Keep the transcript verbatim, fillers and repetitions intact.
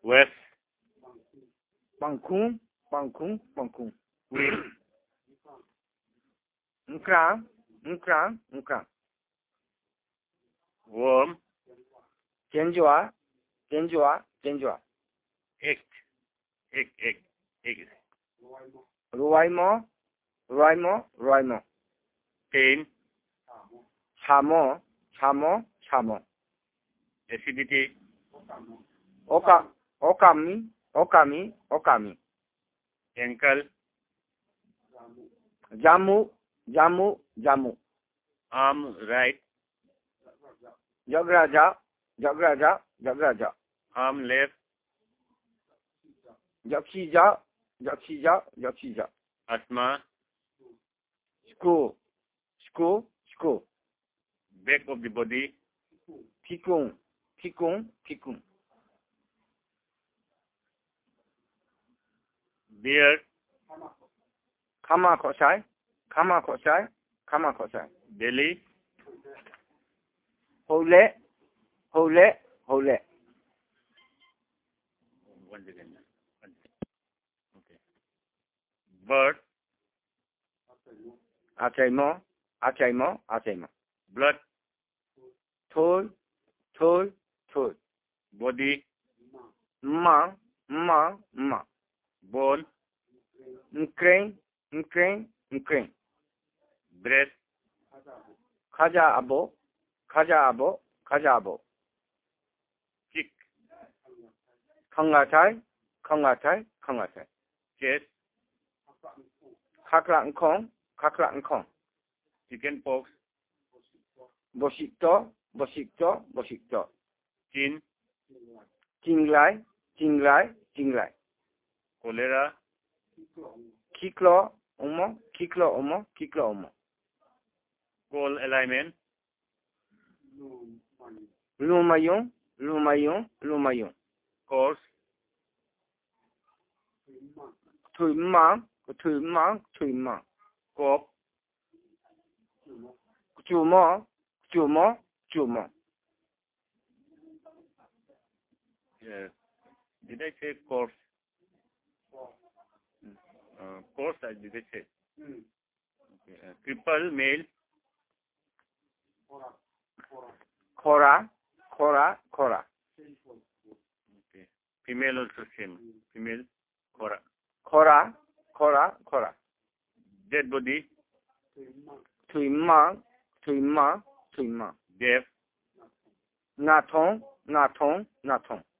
West. Bangkung, Bangkung, Bangkung. Nkran, Nkran, Nkran. Worm. Genjua, Genjua, Genjua. Egg. Egg, egg, egg. Ruaimo, Ruaimo, Ruaimo. Pain. Chamo, Chamo, Chamo. Acidity. Oka, Okami, Okami, Okami. Ankle. Jamu, Jamu, Jamu. Arm right. Jagraja, Jagraja, Jagraja. Arm left. Jakshija, Jakshija, Jakshija. Asthma. School, school, school. Back of the body. Tikung, tikung, tikung. Beard. Kama kosai, kama kosai, kama kosai. Belly. Hole, hole, hole. One second. One second. Okay. Bird. Achaimo, achaimo, achaimo. Blood. Tool, tool, tool. Body. Ma, ma, ma. Bone. Ukraine, Ukraine, Ukraine. Breast. Kaja abo, kaja abo, kaja abo. Kick. Kangatai, kangatai, kangatai. Chest. Kakla nkong, kakla nkong. Chicken pox. Bosikto, bosikto, bosikto. Chin. Jinglai, jinglai, jinglai. Cholera. Kiklo, omo, kiklo, omo, kiklo, omo. Coal alignment. Lumayon, lumayon, lumayon. Course. Tuimang, tuimang, tuimang. Cough. Jumo, jumo, jumo. Uh, did I say course? Uh, course, I did I say? Okay. Uh, cripple male. Kora, kora, kora. Okay. Female also same. Female. Kora. Kora, kora, kora. Dead body. Tuimang, tuimang, tuimang. Deaf. Natong, natong, natong.